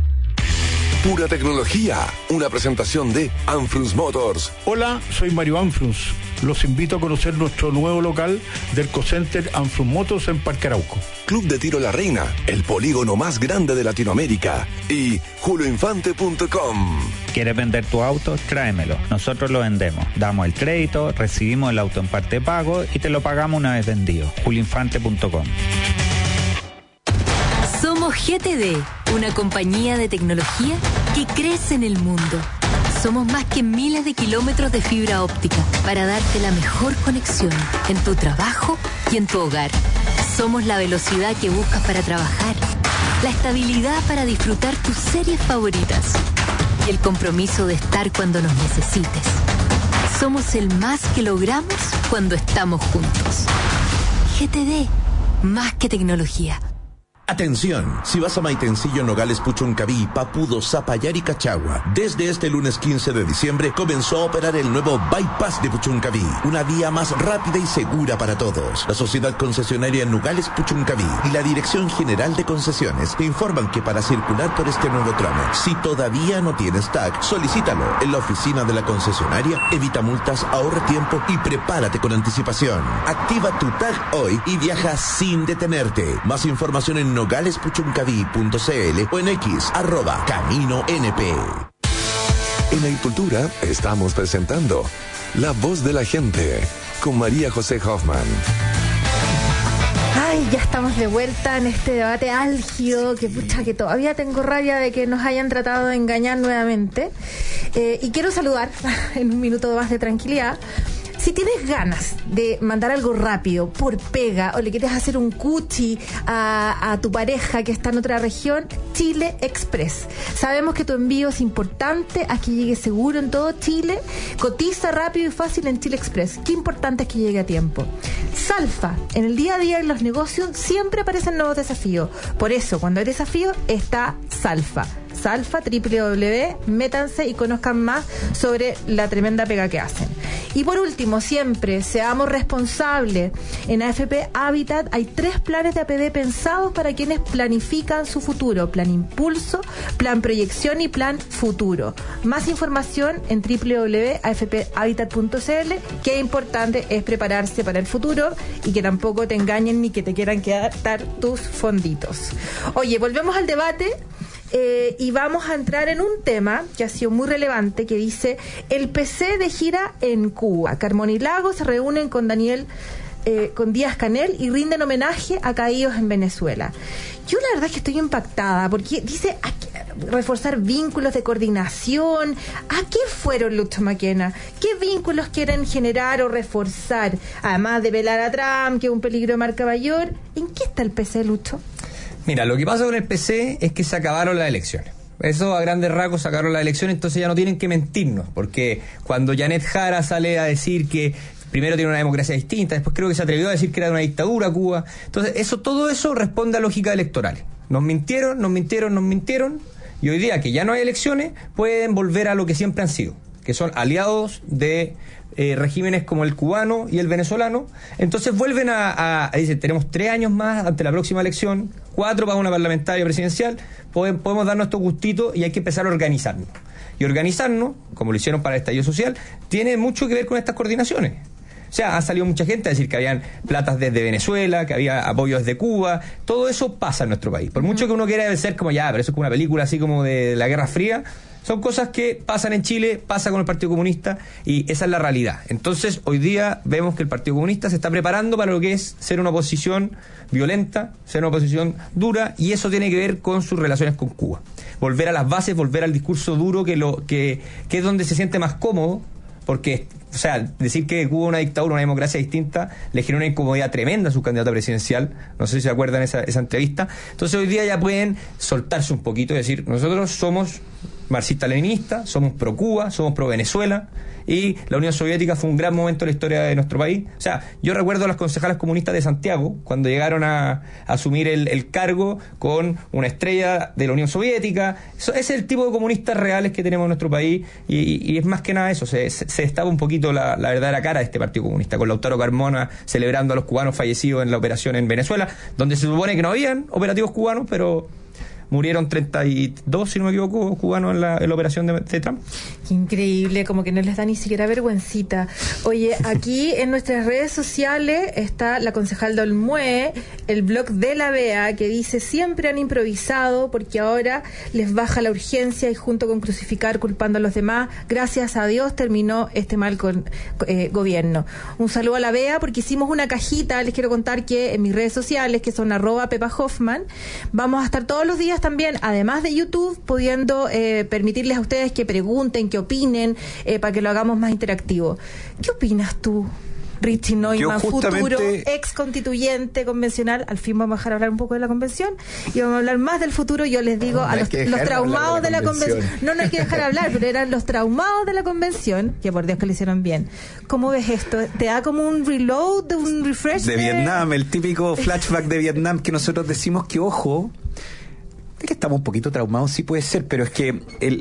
Pura Tecnología, una presentación de Anfrunz Motors. Hola, soy Mario Anfrunz. Los invito a conocer nuestro nuevo local del Cocenter Anfrunz Motors en Parque Arauco. Club de Tiro La Reina, el polígono más grande de Latinoamérica. Y julioinfante.com. ¿Quieres vender tu auto? Tráemelo. Nosotros lo vendemos. Damos el crédito, recibimos el auto en parte de pago y te lo pagamos una vez vendido. julioinfante.com. Somos GTD, una compañía de tecnología que crece en el mundo. Somos más que miles de kilómetros de fibra óptica para darte la mejor conexión en tu trabajo y en tu hogar. Somos la velocidad que buscas para trabajar, la estabilidad para disfrutar tus series favoritas y el compromiso de estar cuando nos necesites. Somos el más que logramos cuando estamos juntos. GTD, más que tecnología. Atención, si vas a Maitencillo, Nogales, Puchuncaví, Papudo, Zapallar y Cachagua, desde este lunes 15 de diciembre comenzó a operar el nuevo Bypass de Puchuncaví, una vía más rápida y segura para todos. La sociedad concesionaria Nogales Puchuncaví y la Dirección General de Concesiones te informan que para circular por este nuevo tramo, si todavía no tienes TAG, solicítalo en la oficina de la concesionaria, evita multas, ahorra tiempo y prepárate con anticipación. Activa tu TAG hoy y viaja sin detenerte. Más información en nogalespuchuncaví.cl o en X, @CaminoNP. En Agricultura estamos presentando La Voz de la Gente con María José Hoffman. Ay, ya estamos de vuelta en este debate álgido, que pucha, que todavía tengo rabia de que nos hayan tratado de engañar nuevamente. Y quiero saludar en un minuto más de tranquilidad. Si tienes ganas de mandar algo rápido por pega o le quieres hacer un cuchi a tu pareja que está en otra región, Chile Express. Sabemos que tu envío es importante, haz que llegue seguro en todo Chile. Cotiza rápido y fácil en Chile Express. Qué importante es que llegue a tiempo. Salfa, en el día a día en los negocios siempre aparecen nuevos desafíos. Por eso, cuando hay desafío, está Salfa. Salfa, métanse y conozcan más sobre la tremenda pega que hacen. Y por último, siempre seamos responsables. En AFP Habitat hay 3 planes de APB pensados para quienes planifican su futuro: Plan Impulso, Plan Proyección y Plan Futuro. Más información en www.afphabitat.cl. Qué importante es prepararse para el futuro y que tampoco te engañen ni que te quieran quedar tus fonditos. Oye, volvemos al debate. Y vamos a entrar en un tema que ha sido muy relevante, que dice: el PC de gira en Cuba. Carmón y Lago se reúnen con Díaz-Canel y rinden homenaje a caídos en Venezuela. Yo la verdad es que estoy impactada porque dice reforzar vínculos de coordinación. ¿A qué fueron, Lucho Maquena? ¿Qué vínculos quieren generar o reforzar? Además de velar a Trump, que es un peligro de marca mayor. ¿En qué está el PC, Lucho? Mira, lo que pasa con el PC es que se acabaron las elecciones. Eso a grandes rasgos sacaron las elecciones, entonces ya no tienen que mentirnos, porque cuando Janet Jara sale a decir que primero tiene una democracia distinta, después creo que se atrevió a decir que era una dictadura Cuba, entonces todo eso responde a lógicas electorales. Nos mintieron, y hoy día que ya no hay elecciones, pueden volver a lo que siempre han sido, que son aliados de regímenes como el cubano y el venezolano. Entonces vuelven a dicen, tenemos 3 años más ante la próxima elección, 4 para una parlamentaria presidencial, podemos darnos estos gustitos y hay que empezar a organizarnos. Y organizarnos, como lo hicieron para el estallido social, tiene mucho que ver con estas coordinaciones. O sea, ha salido mucha gente a decir que habían platas desde Venezuela, que había apoyo desde Cuba. Todo eso pasa en nuestro país. Por mucho que uno quiera ser como pero eso es como una película así como de la Guerra Fría, son cosas que pasan en Chile, pasa con el Partido Comunista, y esa es la realidad. Entonces, hoy día vemos que el Partido Comunista se está preparando para lo que es ser una oposición violenta, ser una oposición dura, y eso tiene que ver con sus relaciones con Cuba. Volver a las bases, volver al discurso duro, que es donde se siente más cómodo, porque, o sea, decir que Cuba es una dictadura, una democracia distinta, le genera una incomodidad tremenda a su candidato presidencial. No sé si se acuerdan esa entrevista. Entonces hoy día ya pueden soltarse un poquito y decir: nosotros somos marxista-leninista, somos pro Cuba, somos pro Venezuela, y la Unión Soviética fue un gran momento de la historia de nuestro país. O sea, yo recuerdo a las concejales comunistas de Santiago cuando llegaron a asumir el cargo con una estrella de la Unión Soviética. Ese es el tipo de comunistas reales que tenemos en nuestro país, y es más que nada eso, se destapa un poquito la verdadera cara de este Partido Comunista, con Lautaro Carmona celebrando a los cubanos fallecidos en la operación en Venezuela, donde se supone que no habían operativos cubanos, pero murieron 32, si no me equivoco, cubanos en la operación de Trump. Qué increíble, como que no les da ni siquiera vergüencita. Oye, aquí en nuestras redes sociales está la concejal de Olmué, el blog de la BEA, que dice: siempre han improvisado porque ahora les baja la urgencia, y junto con crucificar culpando a los demás, gracias a Dios terminó este mal gobierno. Un saludo a la BEA, porque hicimos una cajita. Les quiero contar que en mis redes sociales, que son @PepaHoffman, vamos a estar todos los días también, además de YouTube, pudiendo permitirles a ustedes que pregunten, que opinen, para que lo hagamos más interactivo. ¿Qué opinas tú Richie Neumann, justamente... futuro ex constituyente convencional. Al fin vamos a dejar hablar un poco de la convención y vamos a hablar más del futuro. Yo les digo a los traumados de la convención. No hay que dejar hablar, pero eran los traumados de la convención, que por Dios que lo hicieron bien. ¿Cómo ves esto? ¿Te da como un reload, un refresh? De Vietnam, el típico flashback de Vietnam que nosotros decimos que, ojo, de que estamos un poquito traumados, sí puede ser, pero es que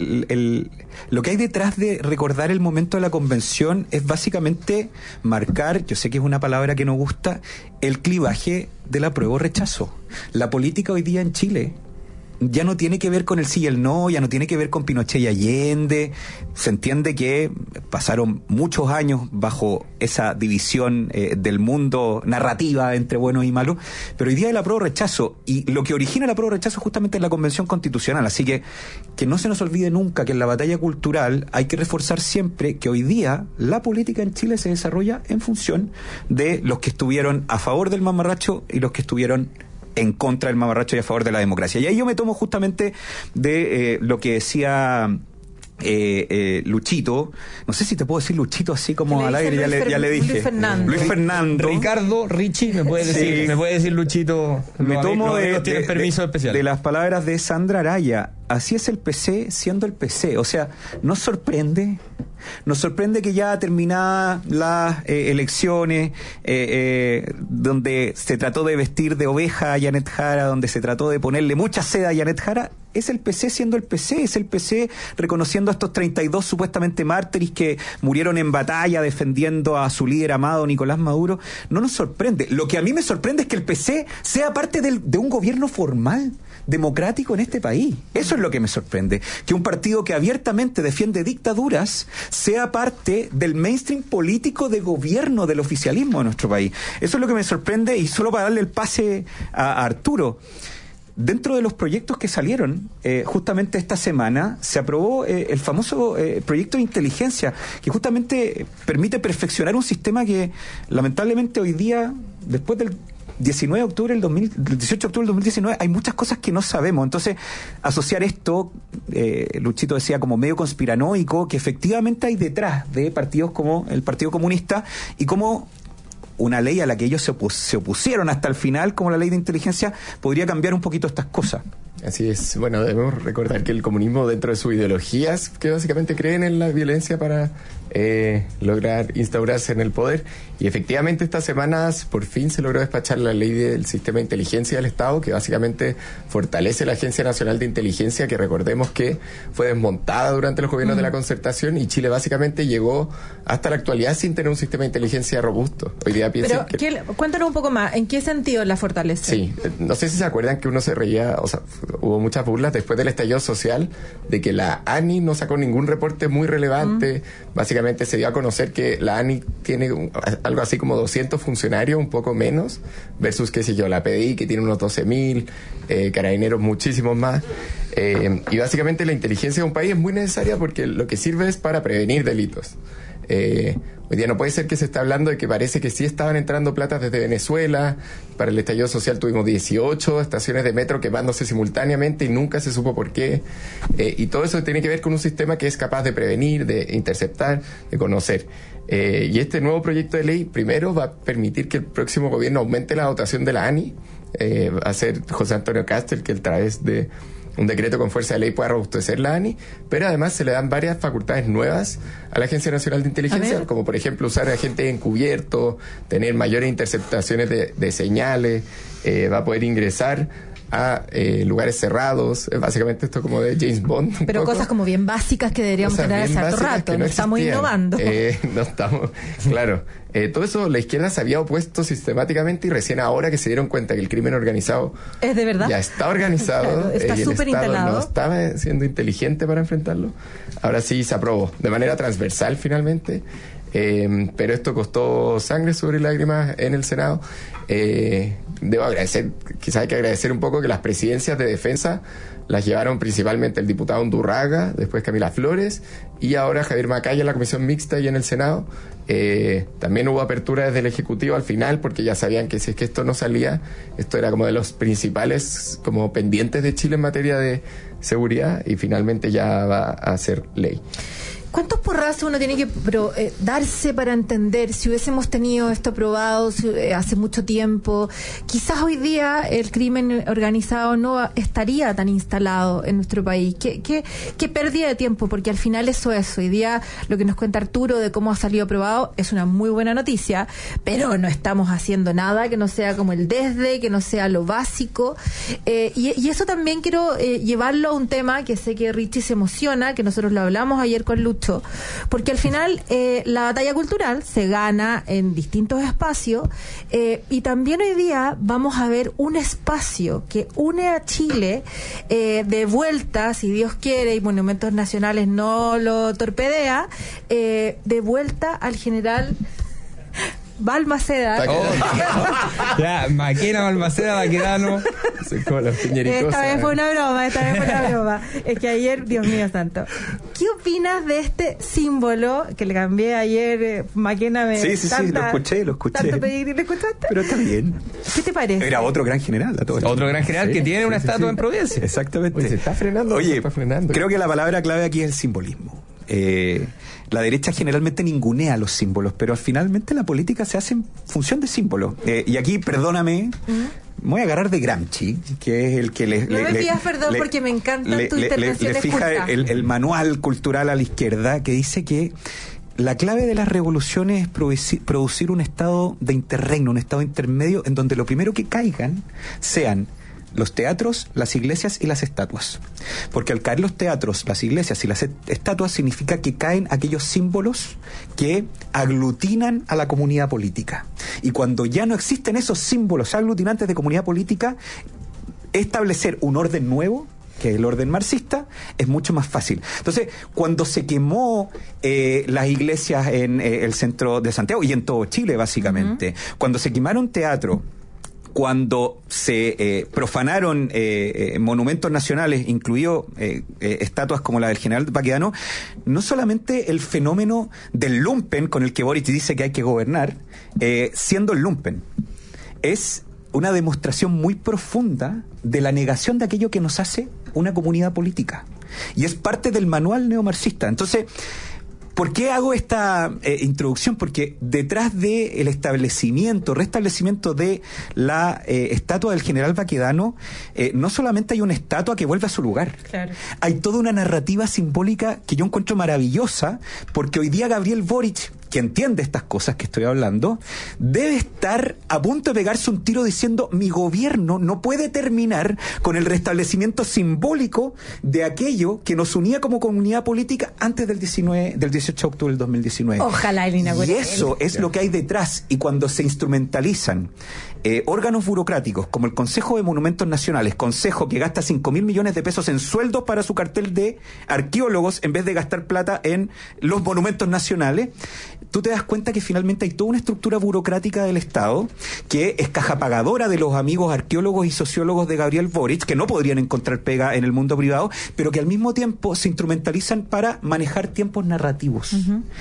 lo que hay detrás de recordar el momento de la convención es básicamente marcar, yo sé que es una palabra que no gusta, el clivaje del apruebo o rechazo. La política hoy día en Chile ya no tiene que ver con el sí y el no, ya no tiene que ver con Pinochet y Allende. Se entiende que pasaron muchos años bajo esa división del mundo narrativa entre buenos y malos, pero hoy día el apruebo rechazo, y lo que origina el apruebo rechazo justamente es la Convención Constitucional, así que no se nos olvide nunca que en la batalla cultural hay que reforzar siempre que hoy día la política en Chile se desarrolla en función de los que estuvieron a favor del mamarracho y los que estuvieron en contra del mamarracho y a favor de la democracia. Y ahí yo me tomo justamente de lo que decía Luchito, no sé si te puedo decir Luchito así como al aire, ya le dije. Luis Fernando. Ricardo, Richie, me puede decir Luchito. Me tomo tienen permiso especial. De las palabras de Sandra Araya. Así es el PC siendo el PC. O sea, nos sorprende que ya terminadas las elecciones, donde se trató de vestir de oveja a Janet Jara, donde se trató de ponerle mucha seda a Janet Jara, es el PC siendo el PC, es el PC reconociendo a estos 32 supuestamente mártires que murieron en batalla defendiendo a su líder amado Nicolás Maduro. No nos sorprende. Lo que a mí me sorprende es que el PC sea parte de un gobierno formal, democrático en este país. Eso es lo que me sorprende. Que un partido que abiertamente defiende dictaduras sea parte del mainstream político de gobierno del oficialismo de nuestro país. Eso es lo que me sorprende, y solo para darle el pase a Arturo. Dentro de los proyectos que salieron, justamente esta semana se aprobó el famoso proyecto de inteligencia, que justamente permite perfeccionar un sistema que lamentablemente hoy día, después del 18 de octubre del 2019, hay muchas cosas que no sabemos. Entonces, asociar esto, Luchito decía, como medio conspiranoico, que efectivamente hay detrás de partidos como el Partido Comunista, y como una ley a la que ellos se opusieron hasta el final, como la ley de inteligencia, podría cambiar un poquito estas cosas. Así es. Bueno, debemos recordar que el comunismo, dentro de sus ideologías, que básicamente creen en la violencia para lograr instaurarse en el poder, y efectivamente estas semanas por fin se logró despachar la ley del sistema de inteligencia del Estado, que básicamente fortalece la Agencia Nacional de Inteligencia, que recordemos que fue desmontada durante los gobiernos de la Concertación, y Chile básicamente llegó hasta la actualidad sin tener un sistema de inteligencia robusto. Hoy día piensan cuéntanos un poco más, ¿en qué sentido la fortalece? Sí, no sé si se acuerdan que uno se reía, o sea, hubo muchas burlas después del estallido social de que la ANI no sacó ningún reporte muy relevante. Básicamente se dio a conocer que la ANI tiene algo así como 200 funcionarios, un poco menos, versus, qué sé yo, la PDI, que tiene unos 12.000, Carabineros muchísimos más. Y básicamente la inteligencia de un país es muy necesaria porque lo que sirve es para prevenir delitos. Hoy día no puede ser que se está hablando de que parece que sí estaban entrando platas desde Venezuela. Para el estallido social tuvimos 18 estaciones de metro quemándose simultáneamente y nunca se supo por qué. Y todo eso tiene que ver con un sistema que es capaz de prevenir, de interceptar, de conocer. Y este nuevo proyecto de ley, primero, va a permitir que el próximo gobierno aumente la dotación de la ANI. Va a ser José Antonio Castel, que a través de un decreto con fuerza de ley pueda robustecer la ANI, pero además se le dan varias facultades nuevas a la Agencia Nacional de Inteligencia, como por ejemplo usar agentes encubiertos, tener mayores interceptaciones de señales, va a poder ingresar a lugares cerrados, básicamente esto como de James Bond. Pero cosas como bien básicas que deberíamos tener hace harto rato, no estamos innovando. No estamos, claro. Todo eso la izquierda se había opuesto sistemáticamente, y recién ahora que se dieron cuenta que el crimen organizado es de verdad, ya está organizado, claro, está y el súper Estado instalado, no estaba siendo inteligente para enfrentarlo, ahora sí se aprobó de manera transversal finalmente. Pero esto costó sangre, sudor y lágrimas en el Senado. Debo agradecer, quizás hay que agradecer un poco que las presidencias de defensa las llevaron principalmente el diputado Undurraga, después Camila Flores, y ahora Javier Macaya en la comisión mixta y en el Senado. También hubo apertura desde el Ejecutivo al final, porque ya sabían que si es que esto no salía, esto era como de los principales como pendientes de Chile en materia de seguridad, y finalmente ya va a ser ley. ¿Cuántos porrazo uno tiene que darse para entender? Si hubiésemos tenido esto aprobado hace mucho tiempo, quizás hoy día el crimen organizado no estaría tan instalado en nuestro país. ¿Qué pérdida de tiempo? Porque al final eso es. Hoy día lo que nos cuenta Arturo de cómo ha salido aprobado es una muy buena noticia, pero no estamos haciendo nada que no sea como el desde, que no sea lo básico. Y eso también quiero llevarlo a un tema que sé que Richie se emociona, que nosotros lo hablamos ayer con Lucho, porque al final la batalla cultural se gana en distintos espacios, y también hoy día vamos a ver un espacio que une a Chile de vuelta, si Dios quiere y Monumentos Nacionales no lo torpedea, de vuelta al general Balmaceda. Ya, Maquena, Balmaceda, Baquedano. Esta vez fue una broma. Es que ayer, Dios mío santo. ¿Qué opinas de este símbolo que le cambié ayer? Maquena me... Sí, lo escuché. Tanto pedir, ¿le escuchaste? Pero está bien. ¿Qué te parece? Era otro gran general. Otro gran general que tiene una estatua en Providencia. Exactamente. Oye, se está frenando. Creo que la palabra clave aquí es el simbolismo. La derecha generalmente ningunea los símbolos, pero finalmente la política se hace en función de símbolos. Y aquí, perdóname, me voy a agarrar de Gramsci, que es el que no me pidas perdón porque me encanta tu intervención. Le fija el manual cultural a la izquierda, que dice que la clave de las revoluciones es producir un estado de interregno, un estado intermedio, en donde lo primero que caigan sean los teatros, las iglesias y las estatuas. Porque al caer los teatros, las iglesias y las estatuas significa que caen aquellos símbolos que aglutinan a la comunidad política. Y cuando ya no existen esos símbolos aglutinantes de comunidad política, establecer un orden nuevo, que es el orden marxista, es mucho más fácil. Entonces, cuando se quemó las iglesias en el centro de Santiago y en todo Chile, básicamente, cuando se quemaron teatros, cuando se profanaron monumentos nacionales, incluido estatuas como la del general Baquedano, no solamente el fenómeno del lumpen con el que Boric dice que hay que gobernar, siendo el lumpen, es una demostración muy profunda de la negación de aquello que nos hace una comunidad política. Y es parte del manual neomarxista. Entonces, ¿por qué hago esta introducción? Porque detrás del restablecimiento de la estatua del general Baquedano, no solamente hay una estatua que vuelve a su lugar. Claro. Hay toda una narrativa simbólica que yo encuentro maravillosa, porque hoy día Gabriel Boric, que entiende estas cosas que estoy hablando, debe estar a punto de pegarse un tiro diciendo: mi gobierno no puede terminar con el restablecimiento simbólico de aquello que nos unía como comunidad política antes del 18 de octubre del 2019. Ojalá el inaugure. Y eso es lo que hay detrás. Y cuando se instrumentalizan órganos burocráticos como el Consejo de Monumentos Nacionales, consejo que gasta 5.000 millones de pesos en sueldos para su cartel de arqueólogos en vez de gastar plata en los monumentos nacionales, tú te das cuenta que finalmente hay toda una estructura burocrática del Estado que es caja pagadora de los amigos arqueólogos y sociólogos de Gabriel Boric, que no podrían encontrar pega en el mundo privado, pero que al mismo tiempo se instrumentalizan para manejar tiempos narrativos.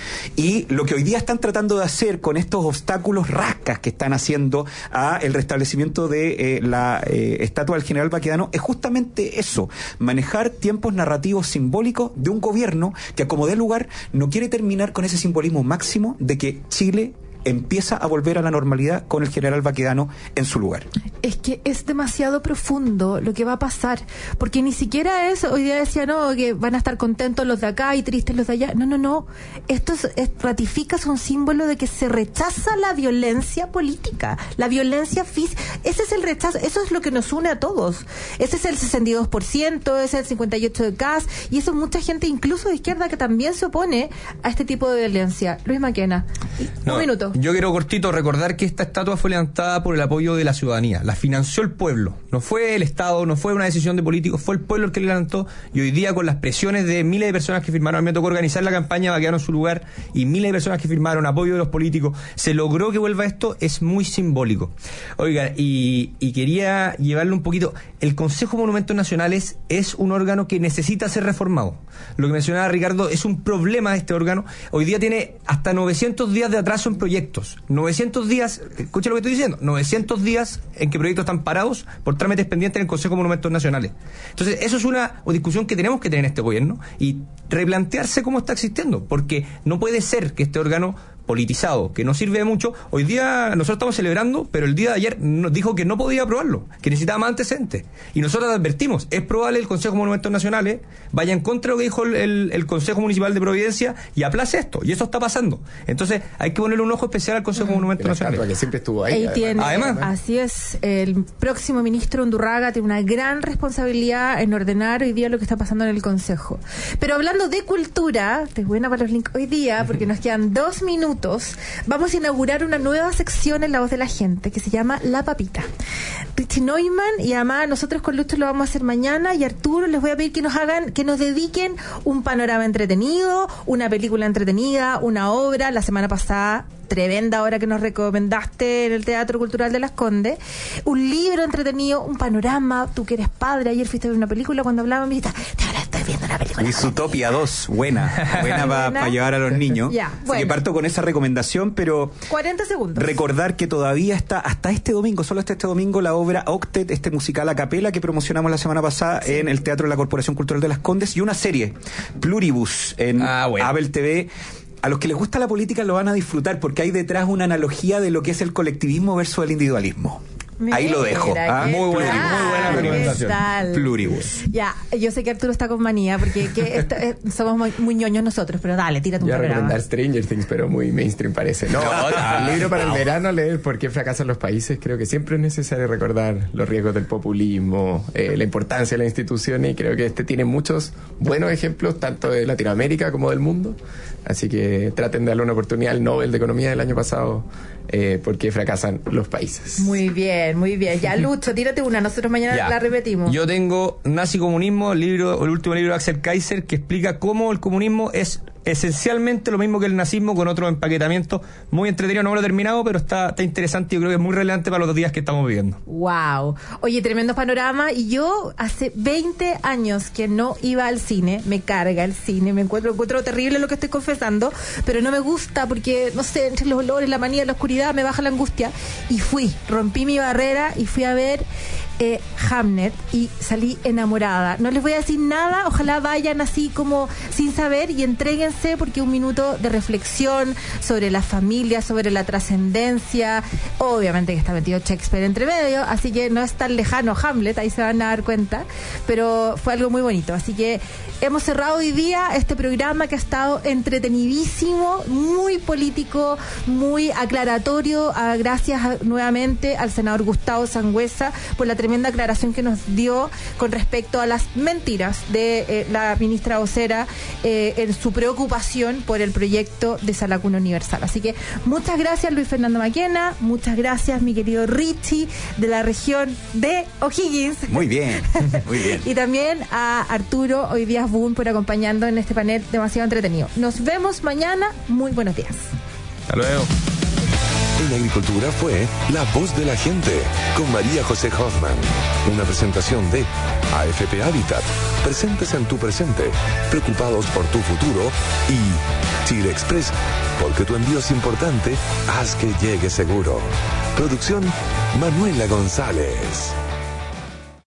Y lo que hoy día están tratando de hacer con estos obstáculos rascas que están haciendo a el restablecimiento de la estatua del general Baquedano es justamente eso: manejar tiempos narrativos simbólicos de un gobierno que, como dé lugar, no quiere terminar con ese simbolismo máximo de que Chile empieza a volver a la normalidad con el general Baquedano en su lugar. Es que es demasiado profundo lo que va a pasar, porque ni siquiera es, hoy día decía, no, que van a estar contentos los de acá y tristes los de allá. No. Esto ratifica, es un símbolo de que se rechaza la violencia política, la violencia física. Ese es el rechazo, eso es lo que nos une a todos. Ese es el 62%, ese es el 58% de CAS, y eso es mucha gente, incluso de izquierda, que también se opone a este tipo de violencia. Luis Maquena, un minuto. Yo quiero cortito recordar que esta estatua fue levantada por el apoyo de la ciudadanía. La financió el pueblo. No fue el Estado, no fue una decisión de políticos, fue el pueblo el que la levantó. Y hoy día, con las presiones de miles de personas que firmaron, me tocó organizar la campaña Baquedano en su lugar, y miles de personas que firmaron, apoyo de los políticos, se logró que vuelva esto. Es muy simbólico. Oiga, y quería llevarle un poquito. El Consejo de Monumentos Nacionales es un órgano que necesita ser reformado. Lo que mencionaba Ricardo es un problema de este órgano. Hoy día tiene hasta 900 días de atraso en proyectos. proyectos. 900 días, escucha lo que estoy diciendo, 900 días en que proyectos están parados por trámites pendientes en el Consejo de Monumentos Nacionales. Entonces, eso es una discusión que tenemos que tener en este gobierno y replantearse cómo está existiendo, porque no puede ser que este órgano politizado, que no sirve de mucho. Hoy día nosotros estamos celebrando, pero el día de ayer nos dijo que no podía aprobarlo, que necesitaba más antecedentes. Y nosotros advertimos, es probable el Consejo de Monumentos Nacionales vaya en contra de lo que dijo el Consejo Municipal de Providencia y aplace esto. Y eso está pasando. Entonces hay que ponerle un ojo especial al Consejo de Monumentos Nacionales. Que siempre estuvo ahí. Además, así es, el próximo ministro Undurraga tiene una gran responsabilidad en ordenar hoy día lo que está pasando en el Consejo. Pero hablando de cultura, te buena para los links hoy día, porque nos quedan 2 minutos. Vamos a inaugurar una nueva sección en La Voz de la Gente que se llama La Papita. Richie Neumann y además nosotros con Lucho lo vamos a hacer mañana, y Arturo les voy a pedir que nos dediquen un panorama entretenido, una película entretenida, una obra. La semana pasada, tremenda obra que nos recomendaste en el Teatro Cultural de Las Condes, un libro entretenido, un panorama. Tú que eres padre, ayer fuiste a ver una película, cuando hablábamos me dijiste, ahora estoy viendo una película. Y Zootopia 2, buena para llevar a los niños. Ya, Así bueno. que parto con esa recomendación, pero 40 segundos. Recordar que todavía está hasta este domingo, solo hasta este domingo, la obra Octet, este musical a capela que promocionamos la semana pasada en el Teatro de la Corporación Cultural de Las Condes, y una serie, Pluribus, en Apple TV. A los que les gusta la política lo van a disfrutar, porque hay detrás una analogía de lo que es el colectivismo versus el individualismo. Ahí lo dejo. Muy buena recomendación. Pluribus. Ya, yo sé que Arturo está con manía, porque somos muy ñoños nosotros, pero dale, tírate un programa. Voy a recomendar Stranger Things, pero muy mainstream parece. No, el libro para el verano, leer ¿Por qué fracasan los países? Creo que siempre es necesario recordar los riesgos del populismo, la importancia de las instituciones, y creo que tiene muchos buenos ejemplos, tanto de Latinoamérica como del mundo. Así que traten de darle una oportunidad al Nobel de Economía del año pasado, ¿Por qué fracasan los países? Muy bien, muy bien. Ya, Lucho, tírate una, nosotros mañana la repetimos. Yo tengo Nazi Comunismo, el último libro de Axel Kaiser, que explica cómo el comunismo es esencialmente lo mismo que el nazismo, con otro empaquetamiento. Muy entretenido, no me lo he terminado, pero está interesante. Yo creo que es muy relevante para los días que estamos viviendo. Wow. Oye, tremendo panorama. Y yo hace 20 años que no iba al cine. Me carga el cine, me encuentro terrible lo que estoy confesando, pero no me gusta porque, no sé, entre los olores, la manía, la oscuridad, me baja la angustia. Y rompí mi barrera y fui a ver Hamnet, y salí enamorada. No les voy a decir nada, ojalá vayan así como sin saber y entréguense, porque un minuto de reflexión sobre la familia, sobre la trascendencia. Obviamente que está metido Shakespeare entre medio, así que no es tan lejano Hamlet, ahí se van a dar cuenta, pero fue algo muy bonito. Así que hemos cerrado hoy día este programa que ha estado entretenidísimo, muy político, muy aclaratorio. Gracias nuevamente al senador Gustavo Sangüesa por la tremenda aclaración que nos dio con respecto a las mentiras de la ministra vocera en su preocupación por el proyecto de Sala Cuna Universal. Así que muchas gracias, Luis Fernando Maquena, muchas gracias, mi querido Richie, de la región de O'Higgins. Muy bien, muy bien. Y también a Arturo Hoy Días Boone por acompañando en este panel demasiado entretenido. Nos vemos mañana, muy buenos días. Hasta luego. En Agricultura fue La Voz de la Gente con María José Hoffman. Una presentación de AFP Habitat, presentes en tu presente, preocupados por tu futuro, y Chile Express, porque tu envío es importante, haz que llegue seguro. Producción Manuela González.